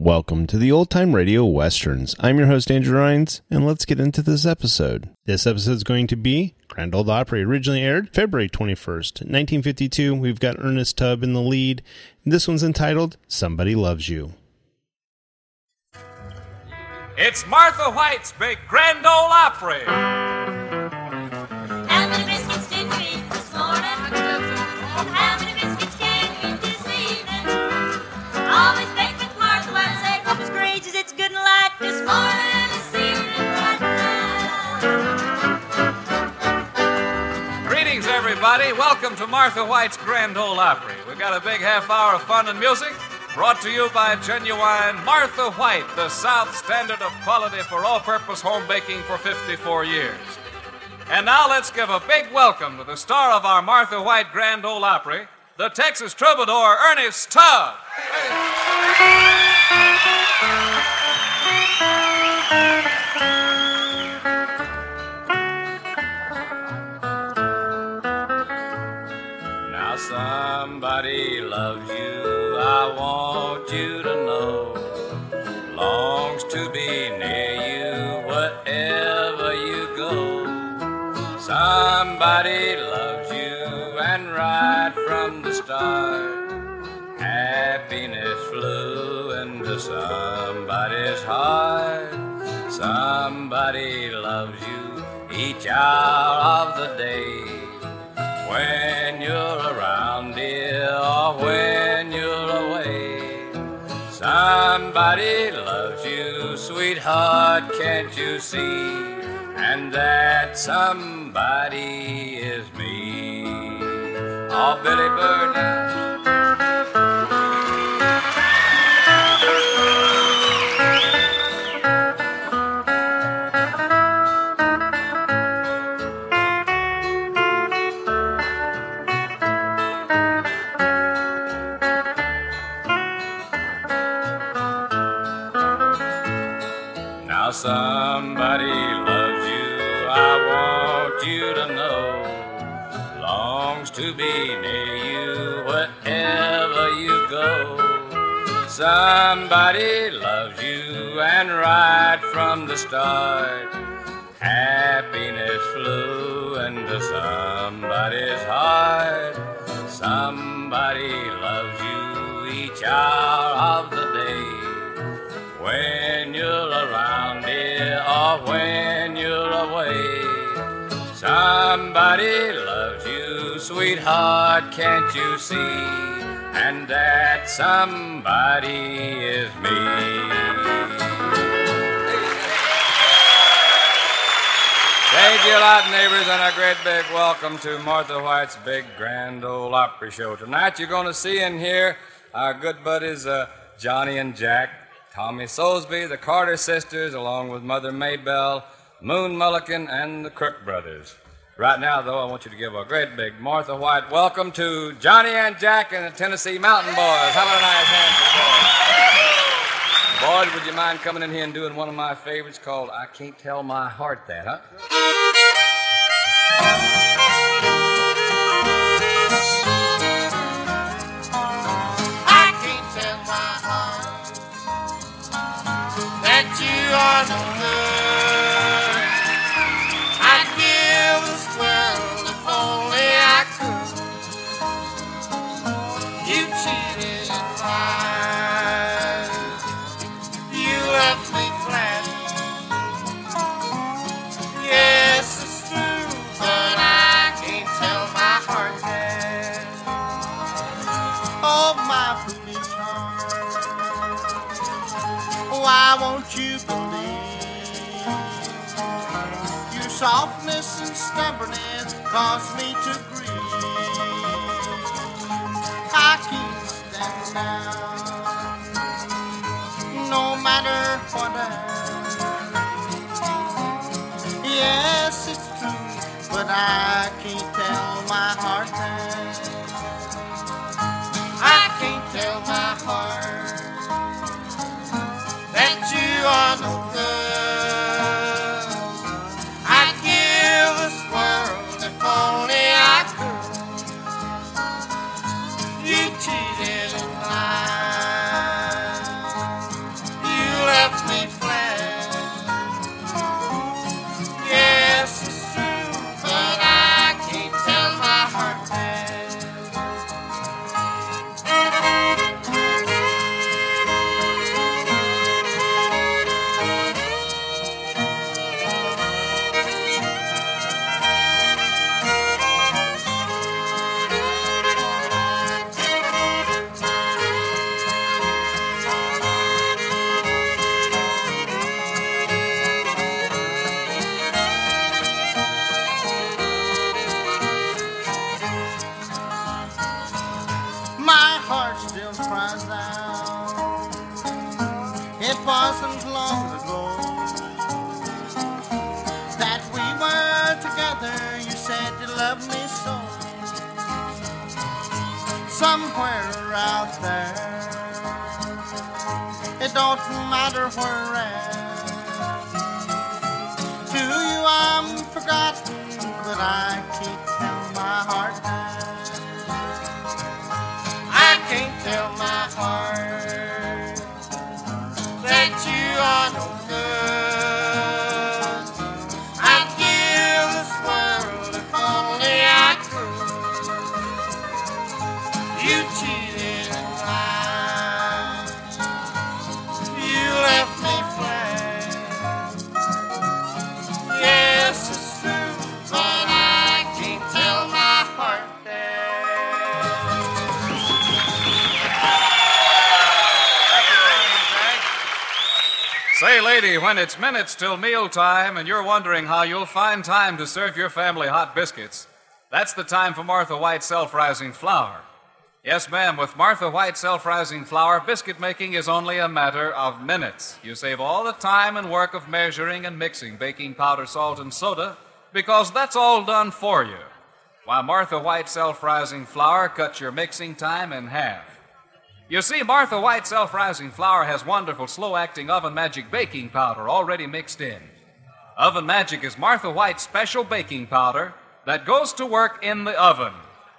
Welcome to the Old Time Radio Westerns. I'm your host, Andrew Rhynes, and let's get into this episode. This episode is going to be Grand Ole Opry. Originally aired February 21st, 1952. We've got Ernest Tubb in the lead. This one's entitled Somebody Loves You. It's Martha White's big Grand Ole Opry. How many biscuits did you eat this morning? How many biscuits can you eat this evening? Always baked with Martha White's egg. Up as great as it's good and light this morning, this evening, right now. Greetings, everybody. Welcome to Martha White's Grand Ole Opry. We've got a big half hour of fun and music. Brought to you by genuine Martha White, the South standard of quality for all-purpose home baking for 54 years. And now let's give a big welcome to the star of our Martha White Grand Ole Opry, the Texas troubadour, Ernest Tubb. Now somebody loves you. I want you to know, longs to be near you wherever you go. Somebody loves you, and right from the start, happiness flew into somebody's heart. Somebody loves you each hour of the day, when you're around, dear, or when you're away. Somebody loves you, sweetheart, can't you see? And that somebody is me. Oh, Billy Bird. Somebody loves you, I want you to know, longs to be near you wherever you go. Somebody loves you, and right from the start, happiness flew into somebody's heart. Somebody loves you each hour of the day, when you're around, dear, or when you're away. Somebody loves you, sweetheart, can't you see? And that somebody is me. Thank you a lot, neighbors, and a great big welcome to Martha White's big Grand Ole Opry show. Tonight you're going to see and hear our good buddies Johnny and Jack, Tommy Soulsby, the Carter sisters, along with Mother Maybelle, Moon Mulligan, and the Crook brothers. Right now, though, I want you to give a great big Martha White welcome to Johnny and Jack and the Tennessee Mountain Boys. How about a nice hand for boys? Boys, would you mind coming in here and doing one of my favorites called I Can't Tell My Heart That, huh? You are no good. I'd give this world if only I could. You cheated and lied. You left me flat. Yes, it's true, but I can't tell my heart that. Oh, my foolish heart, why won't you believe? Your softness and stubbornness cause me to grieve. I keep standing down, no matter what I. Yes, it's true, but I can't tell my heart that. I can't tell my heart that you are no good. I'd give this world if only I could. You cheated and lied. somewhere out there. It don't matter where at. To you I'm forgotten, but I can't tell my heart that. I can't tell my heart that you are no good. I'd give this world if only I could. You cheated and lied. You left me flat. Yes, it's true, but I can't tell my heart Say, lady, when it's minutes till mealtime and you're wondering how you'll find time to serve your family hot biscuits, that's the time for Martha White Self-Rising Flour. Yes, ma'am, with Martha White Self-Rising Flour, biscuit making is only a matter of minutes. You save all the time and work of measuring and mixing baking powder, salt, and soda because that's all done for you. While Martha White Self-Rising Flour cuts your mixing time in half. You see, Martha White Self-Rising Flour has wonderful slow-acting Oven Magic baking powder already mixed in. Oven Magic is Martha White's special baking powder that goes to work in the oven.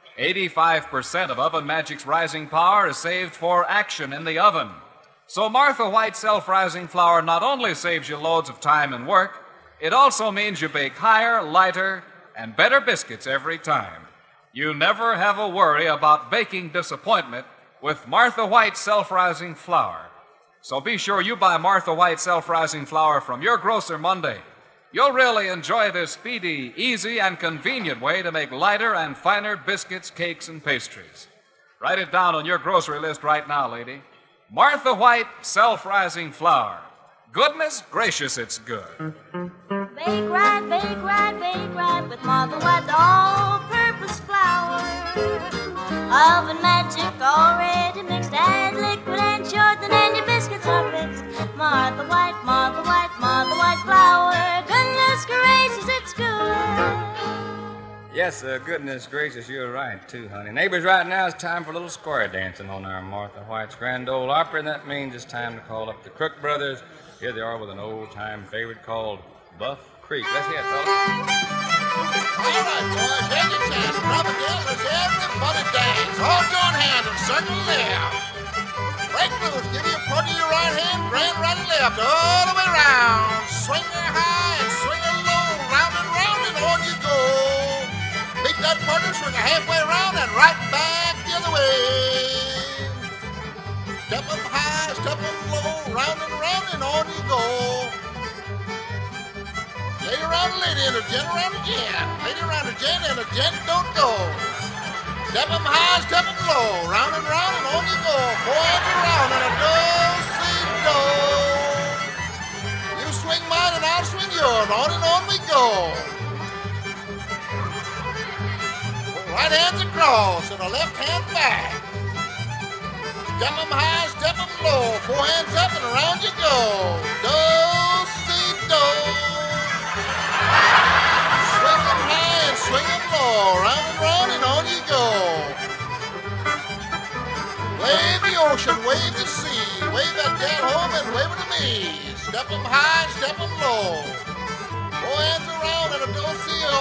85% of Oven Magic's rising power is saved for action in the oven. So Martha White Self-Rising Flour not only saves you loads of time and work, it also means you bake higher, lighter, and better biscuits every time. You never have a worry about baking disappointment with Martha White Self-Rising Flour. So be sure you buy Martha White Self-Rising Flour from your grocer Monday. You'll really enjoy this speedy, easy, and convenient way to make lighter and finer biscuits, cakes, and pastries. Write it down on your grocery list right now, lady. Martha White Self-Rising Flour. Goodness gracious, it's good. Bake right, bake right, bake right with Martha White's all-purpose flour. Oven Magic already mixed, add liquid and shorten, and your biscuits are fixed. Martha White, Martha White, Martha White flour. Goodness gracious, it's good. Yes, goodness gracious, you're right, too, honey. Neighbors, right now it's time for a little square dancing on our Martha White's Grand Ole Opry, and that means it's time to call up the Crook Brothers. Here they are with an old-time favorite called Buff Creek. Let's hear it, fellas. All right, boys, here's your chance. Drop it down, let's everybody dance. All join hands and circle left. Break loose, give you a point to your right hand, grand right and left, all the way around. Swing her high and swing her low, round and on you go. Beat that partner, swing her halfway around and right back the other way. Step up high, step up low, round and on you go. Lady around a lady and a gent around a gent. Lady around a gent and a gent don't go. Step up high, step up low, round and on you go. Forward and around and a do-si-do. You swing mine and I'll swing yours, on we go. Right hands across and a left hand back. Step up high, step up low, 4 hands up and around you go. Do-si-do. Swing them high and swing them low, round and on you go. Wave the ocean, wave the sea, wave that gal home and wave it to me. Step them high, step them low, 4 hands around and a do-si-do.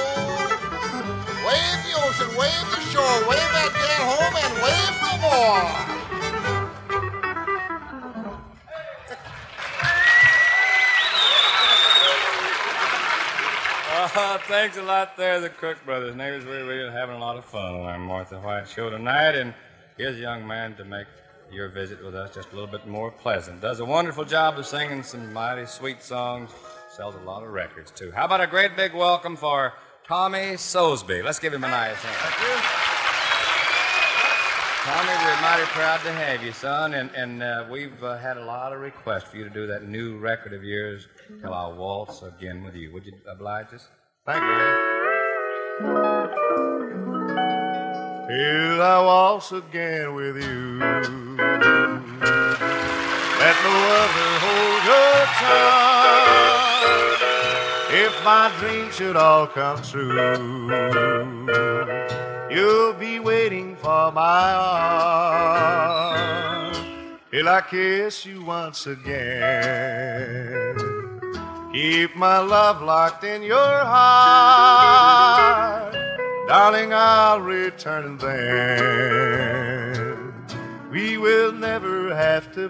Wave the ocean, wave the shore, wave that gal home and wave no more. Thanks a lot there, the Crook Brothers. Neighbors, we're really having a lot of fun on our Martha White show tonight, and here's a young man to make your visit with us just a little bit more pleasant. Does a wonderful job of singing some mighty sweet songs, sells a lot of records, too. How about a great big welcome for Tommy Soesby? Let's give him a nice hand. Thank you. Tommy, we're mighty proud to have you, son, and we've had a lot of requests for you to do that new record of yours, Till I Waltz Again With You. Would you oblige us? Thank you. Till I waltz again with you, let no other hold your tongue. If my dreams should all come true, you'll be waiting for my arm till I kiss you once again. Keep my love locked in your heart, darling, I'll return then. We will never have to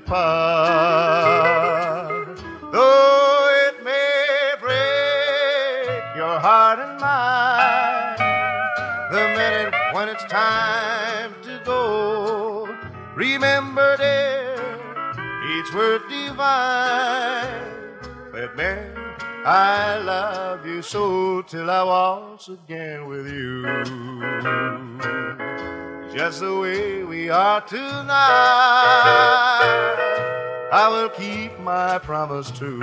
part, though it may break your heart and mine. The minute when it's time to go, remember, dear, each word divine. But man, I love you so till I waltz again with you. Just the way we are tonight, I will keep my promise too.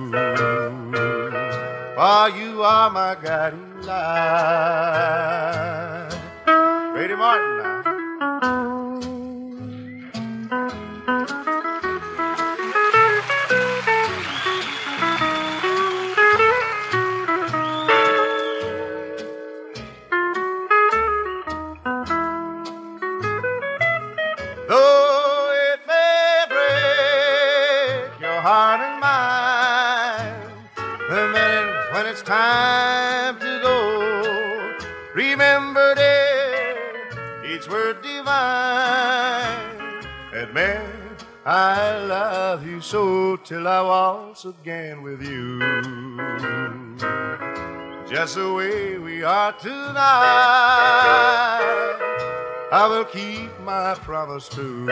For you are my guiding light. Grady Martin now. Time to go. Remember, dear, each word divine. And man, I love you so till I waltz again with you. Just the way we are tonight, I will keep my promise too.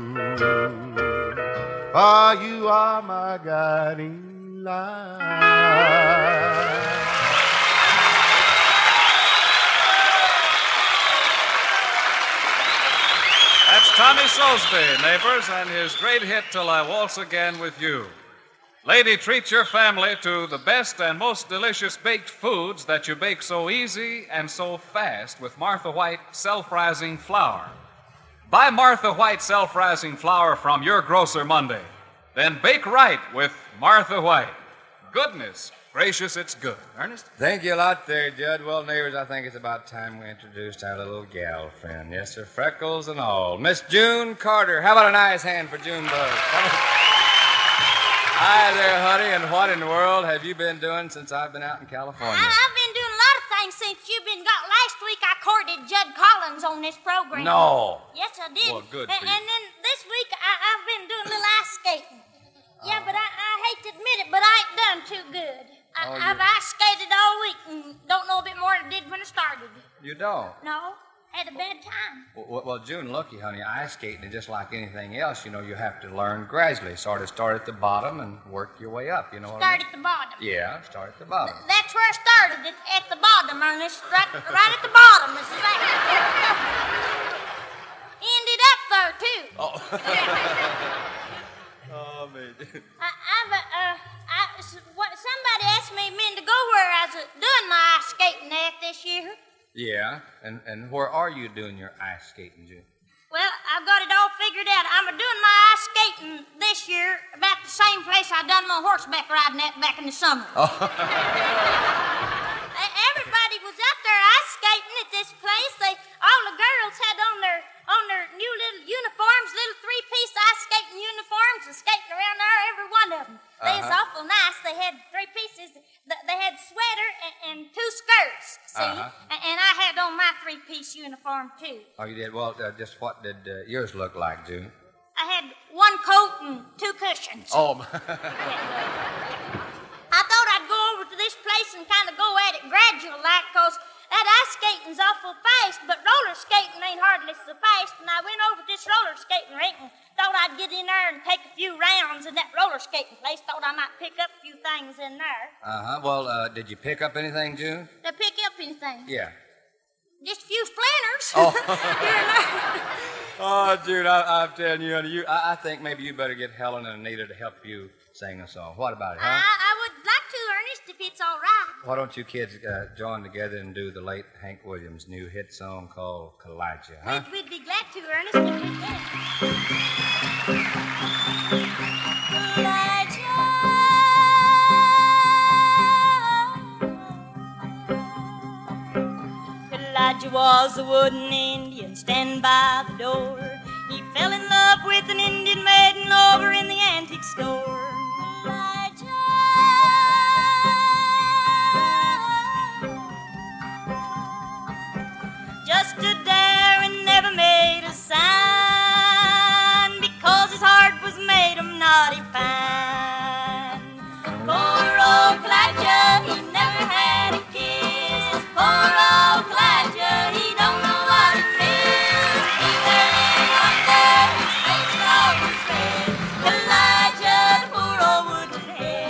For you are my guiding light. That's Tommy Soulsby, neighbors, and his great hit, Till I Waltz Again with You. Lady, treat your family to the best and most delicious baked foods that you bake so easy and so fast with Martha White self-rising flour. Buy Martha White self-rising flour from your grocer Monday. Then bake right with Martha White. Goodness gracious, it's good. Ernest? Thank you a lot there, Judd. Well, neighbors, I think it's about time we introduced our little gal friend. Yes, sir, freckles and all. Miss June Carter. How about a nice hand for June Bug? Hi there, honey, and what in the world have you been doing since I've been out in California? I've been doing a lot of things since you've been gone. Last week I courted Judd Collins on this program. No. Yes, I did. Well, good for you. And then this week I've been doing a little ice skating. Yeah, but I hate to admit it, but I ain't done too good. I've ice skated all week and don't know a bit more than I did when I started. You don't? No, had a bad time. Well, June, looky, honey, ice skating is just like anything else. You know, you have to learn gradually. Sort of start at the bottom and work your way up, you know what I mean? Start at the bottom. Yeah, start at the bottom. That's where I started, at the bottom, Ernest. Right at the bottom. It's like... Ended up there, too. Oh. Oh, man. Somebody asked me a minute ago where I was doing my ice skating at this year. Yeah, and where are you doing your ice skating, June? Well, I've got it all figured out. I'm doing my ice skating this year about the same place I done my horseback riding at back in the summer. Oh. Everybody was out there ice skating at this place. All the girls had on their new little uniforms, little three-piece ice skating uniforms, and skating around there, every one of them. They was awful nice. They had three pieces. They had sweater and two skirts, see? And I had on my three-piece uniform, too. Oh, you did? Well, just what did yours look like, June? I had one coat and two cushions. Oh, I thought I'd go over to this place and kind of go at it gradual like, because that ice skating's awful fast, but roller skating ain't hardly so fast. And I went over to this roller skating rink and thought I'd get in there and take a few rounds in that roller skating place. Thought I might pick up a few things in there. Well, did you pick up anything, June? To pick up anything? Yeah. Just a few splinters. Oh. Here and there. Oh, June, I'm telling you, honey, I think maybe you better get Helen and Anita to help you sing a song. What about it, huh? I would like to, Ernest, if it's all right. Why don't you kids join together and do the late Hank Williams' new hit song called Kalijah, huh? We'd be glad to, Ernest, if we could. Kalijah was a wooden Indian and stand by the door. He fell in love with an Indian maiden over in the antique store. Elijah, just stood there and never made a sign because his heart was made of naughty pine. Poor old Elijah, he never had a kiss. Poor old Elijah, he don't know what it means. He's there in wonder, his face is always red. Elijah, the poor old wooden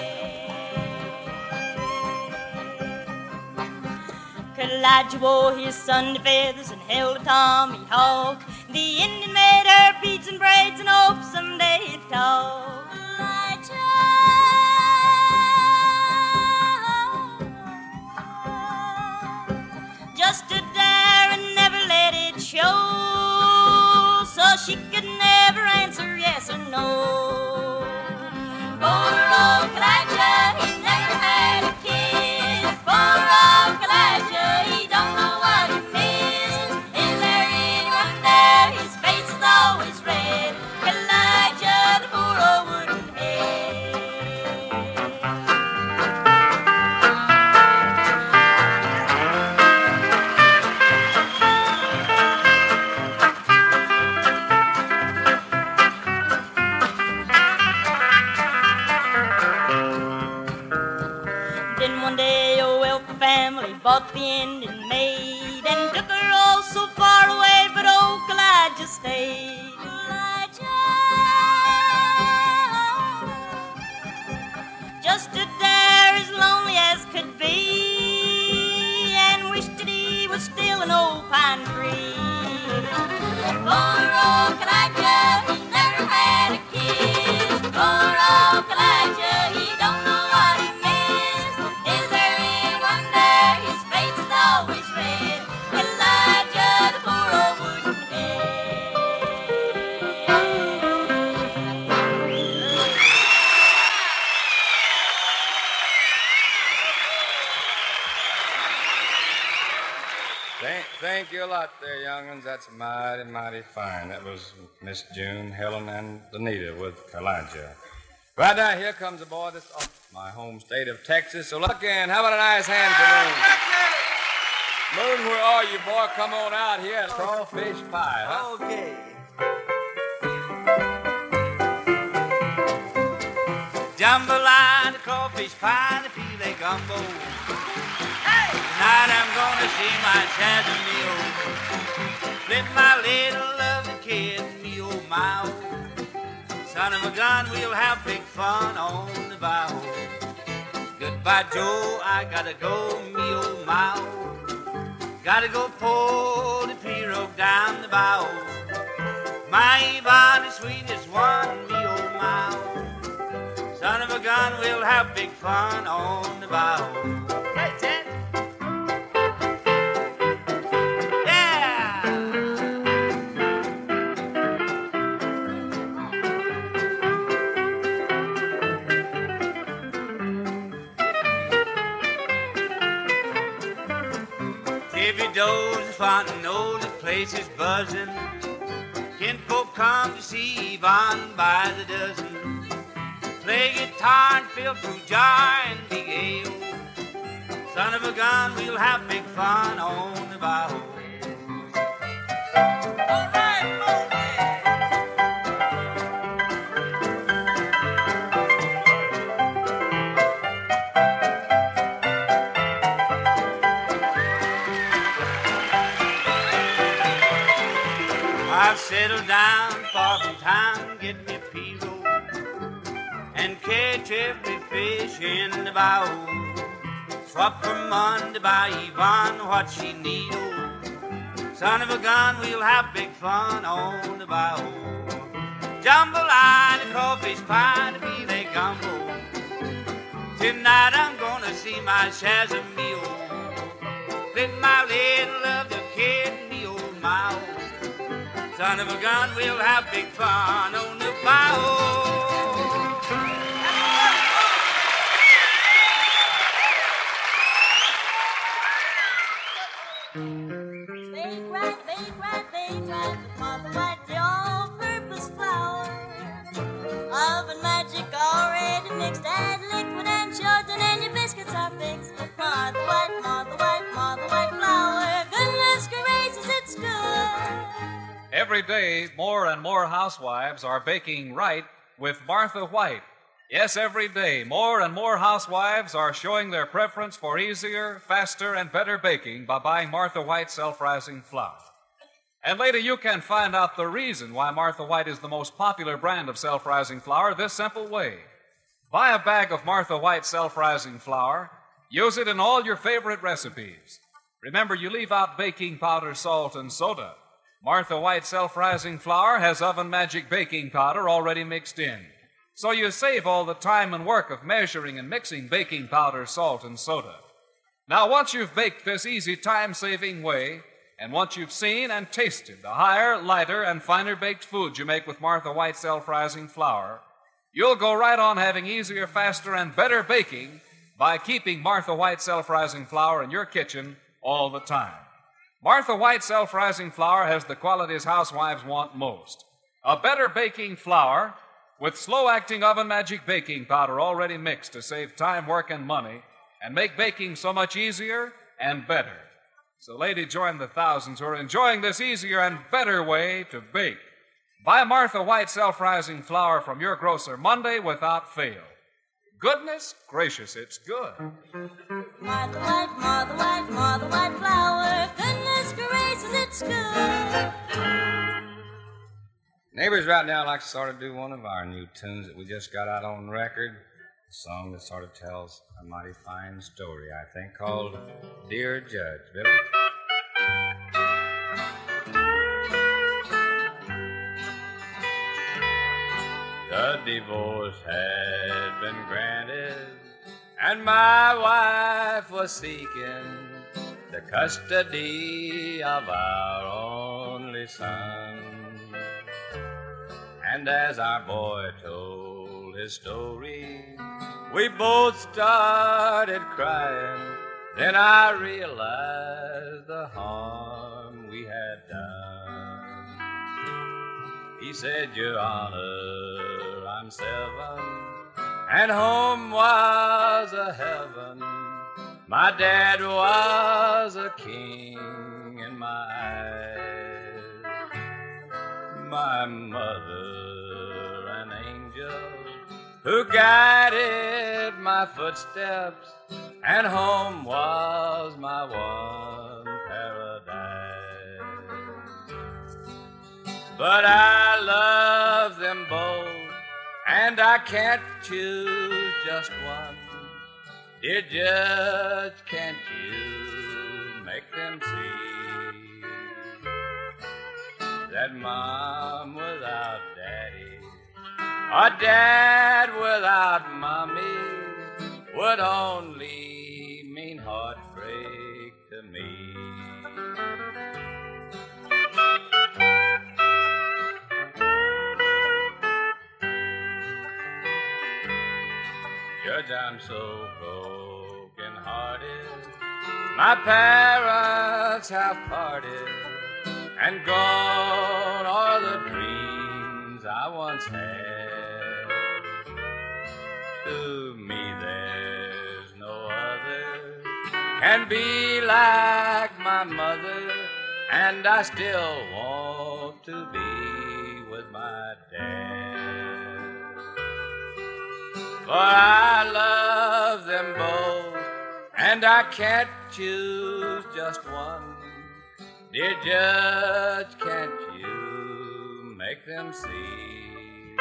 head. Elijah wore his Sunday feathers and held a tomahawk. The Indian made her beads and braids and hoped someday he'd talk. Just stood there and never let it show, so she could never answer yes or no. Poor old Elijah, he never had a kiss. Poor old Elijah, he don't know what he missed. Is there anyone there? His face is always red. Elijah, the poor old wooden head. Then one day a wealthy family bought the Indian maid and took her all so far away, but old Elijah stayed. Elijah just stood there as lonely as could be and wished that he was still an old pine tree. Poor old Elijah, he never had a kiss. Poor old Elijah, he don't know what he missed. Is there anyone there? His face is always red. Elijah, the poor old wooden head. Thank you a lot there, young'uns. That's mighty, mighty fine. That was Miss June, Helen, and Anita with Elijah. Right now, here comes a boy that's off my home state of Texas. So look in. How about a nice hand for Moon? Moon, where are you, boy? Come on out here. Crawfish pie, huh? Okay. Jambalaya, crawfish pie, and a filet gumbo. Tonight I'm gonna see my Shazzy meal. Flip my little lovely kid, me oh my oh. Son of a gun, we'll have big fun on the bow. Goodbye, Joe, I gotta go, me oh my oh. Gotta go pull the pirogue down the bow. My Yvonne, the sweetest one, me oh my oh. Son of a gun, we'll have big fun on the bow. Hey, Ted. Tippy Doe's the fountain, knows the place is buzzing. Kinfolk come to see Yvonne by the dozen. Play guitar and fill through jar and big ale. Son of a gun, we'll have big fun on the bow. All right, I've settled down far from town, get me a pirogue and catch every fish in the bow. Swap for money to buy Yvonne what she need. Oh, son of a gun, we'll have big fun on the bow. Jambalaya, the crawfish pie, the filet gumbo. Tonight I'm gonna see my Shazzy meal. Flip my little love the kid, me oh my oh. Son of a gun, we'll have big fun on the bow. Bake right, every day more and more housewives are baking right with Martha White. Yes, every day more and more housewives are showing their preference for easier, faster, and better baking by buying Martha White self-rising flour. And later you can find out the reason why Martha White is the most popular brand of self-rising flour this simple way. Buy a bag of Martha White self-rising flour. Use it in all your favorite recipes. Remember, you leave out baking powder, salt, and soda. Martha White self-rising flour has Oven Magic baking powder already mixed in. So you save all the time and work of measuring and mixing baking powder, salt, and soda. Now, once you've baked this easy, time-saving way, and once you've seen and tasted the higher, lighter, and finer baked foods you make with Martha White self-rising flour, you'll go right on having easier, faster, and better baking by keeping Martha White self-rising flour in your kitchen all the time. Martha White self-rising flour has the qualities housewives want most. A better baking flour with slow-acting Oven Magic baking powder already mixed to save time, work, and money, and make baking so much easier and better. So, lady, join the thousands who are enjoying this easier and better way to bake. Buy Martha White self-rising flour from your grocer Monday without fail. Goodness gracious, it's good. Martha White, Martha White, Martha White flour. Goodness gracious, it's good. Neighbors, right now, I'd like to sort of do one of our new tunes that we just got out on record. A song that sort of tells a mighty fine story, I think, called Dear Judge. Billy? The divorce had been granted, and my wife was seeking the custody of our only son. And as our boy told his story, we both started crying. Then I realized the harm we had done. He said, Your Honor, I'm 7, and home was a heaven. My dad was a king in my eyes. My mother, an angel, who guided my footsteps, and home was my one paradise. But I love them both, and I can't choose just one. Dear Judge, can't you make them see that Mom without Daddy, or Dad without Mommy, would only mean heartbreak to me? Judge, I'm so broken-hearted. My parents have parted, and gone are the dreams I once had. To me there's no other can be like my mother, and I still want to be with my dad. For I love them both, and I can't choose just one. Dear Judge, can't you make them see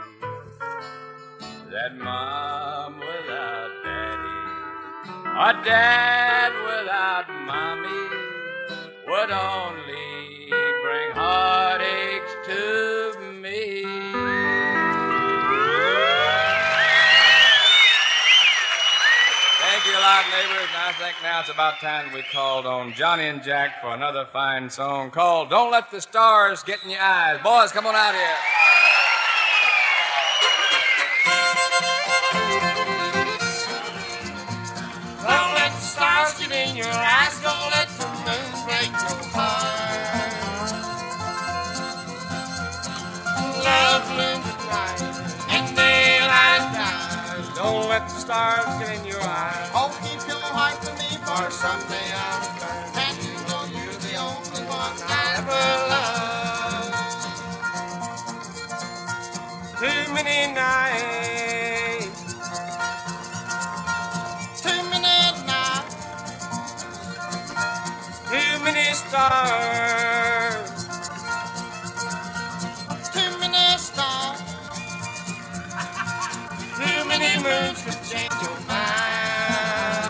that Mom without Daddy, or Dad without Mommy, would only bring heartaches to me? Thank you a lot, neighbors, and I think now it's about time we called on Johnny and Jack for another fine song called Don't Let the Stars Get in Your Eyes. Boys, come on out here. Don't let the stars get in your eyes. Don't let the moon break your heart. Love blooms at night and daylight dies. Don't let the stars get in your eyes. Oh, keep your heart to me, for someday I'll return. And you know you're the only one I ever loved. many nights, too many nights, too many stars, too many stars, too many moons to change your mind.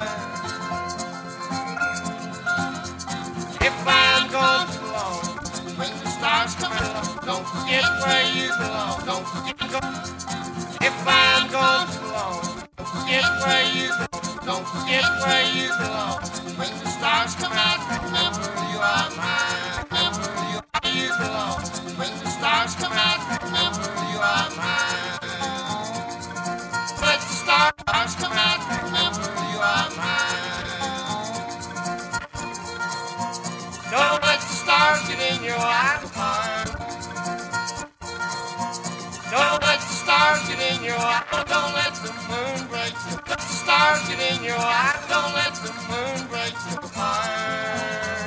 If I'm gone too long, when the stars come along, don't forget where you belong. Don't forget. If I'm gone too long, don't forget where you belong. Don't forget where you belong. When the stars come out, remember you are mine. Remember you belong. When the stars come out, remember you are mine. Let the stars come out, remember you are mine. Don't let the stars get in your eyes. Don't let the stars get in your eyes. Don't let the moon break you. Let the stars get in your eyes. Don't let the moon break your heart.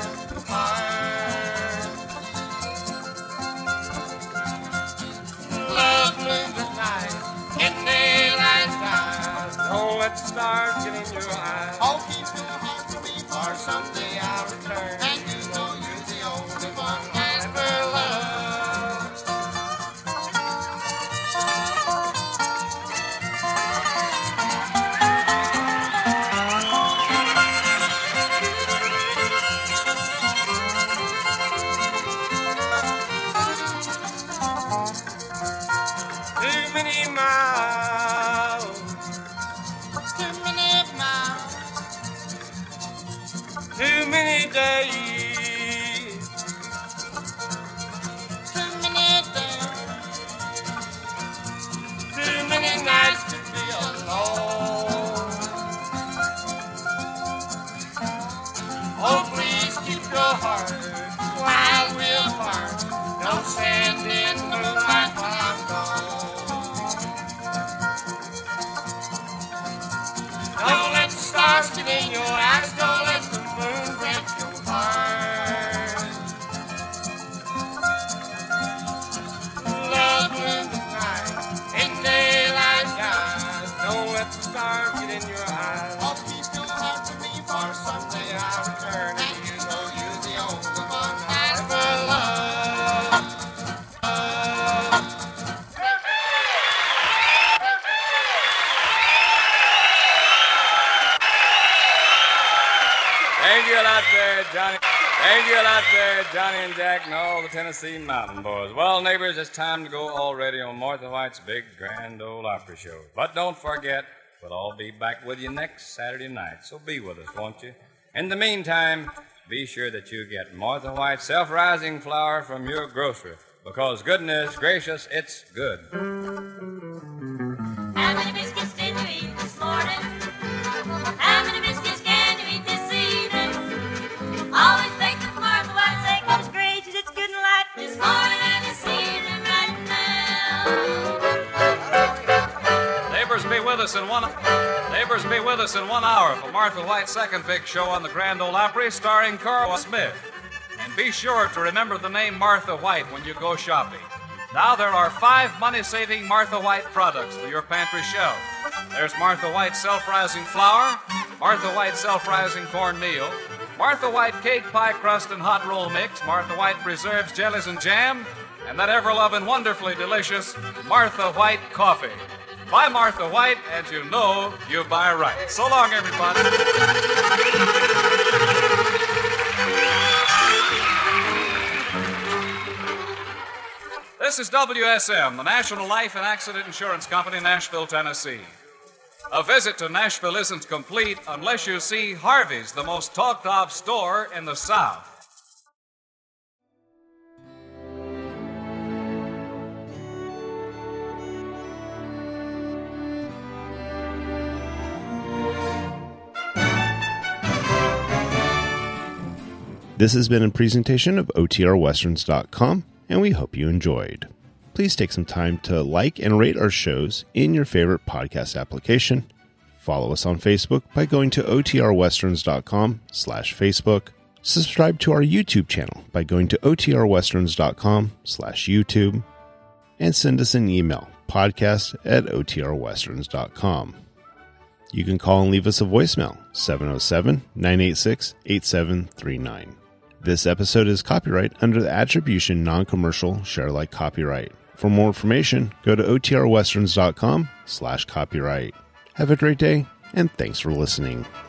Love blooms at night and daylight dies. Don't let the stars get in your eyes. Oh, keep your heart for me, for someday I'll return. And you know you're the only one I ever loved. Too many days, too many days, too many nights to be alone. Oh, please keep your heart while we're apart. Don't stand in the moonlight while I'm gone. Don't let the stars get in your eyes. Don't let the moon break your heart. Love blooms at night and daylight dies. Don't let the stars get in your eyes. Oh, keep your heart to me, for someday I'll return. And you know you're the only one I ever loved. Thank you out there, Johnny. Thank you out there, Johnny and Jack and all the Tennessee Mountain Boys. Well, neighbors, it's time to go already on Martha White's big Grand Ole Opry show. But don't forget, we'll all be back with you next Saturday night, so be with us, won't you? In the meantime, be sure that you get Martha White's self-rising flour from your grocery, because goodness gracious, it's good. How many biscuits did you eat this morning? How many biscuits can you eat this evening? Always baked with Martha White, say, goodness gracious, it's good and light this morning and this evening right now. Neighbors, be with us in 1 hour for Martha White's second big show on the Grand Ole Opry, starring Carl Smith. And be sure to remember the name Martha White when you go shopping. Now there are 5 money-saving Martha White products for your pantry shelf. There's Martha White self-rising flour, Martha White self-rising cornmeal, Martha White cake, pie crust, and hot roll mix, Martha White preserves, jellies, and jam, and that ever-loving, wonderfully delicious Martha White coffee. Buy Martha White, and you know you buy right. So long, everybody. This is WSM, the National Life and Accident Insurance Company, Nashville, Tennessee. A visit to Nashville isn't complete unless you see Harvey's, the most talked-of store in the South. This has been a presentation of OTRWesterns.com, and we hope you enjoyed. Please take some time to like and rate our shows in your favorite podcast application. Follow us on Facebook by going to OTRWesterns.com/Facebook. Subscribe to our YouTube channel by going to OTRWesterns.com/YouTube. And send us an email podcast@otrwesterns.com. You can call and leave us a voicemail, 707-986-8739. This episode is copyright under the Attribution Non-Commercial Share Alike copyright. For more information, go to otrwesterns.com/copyright. Have a great day, and thanks for listening.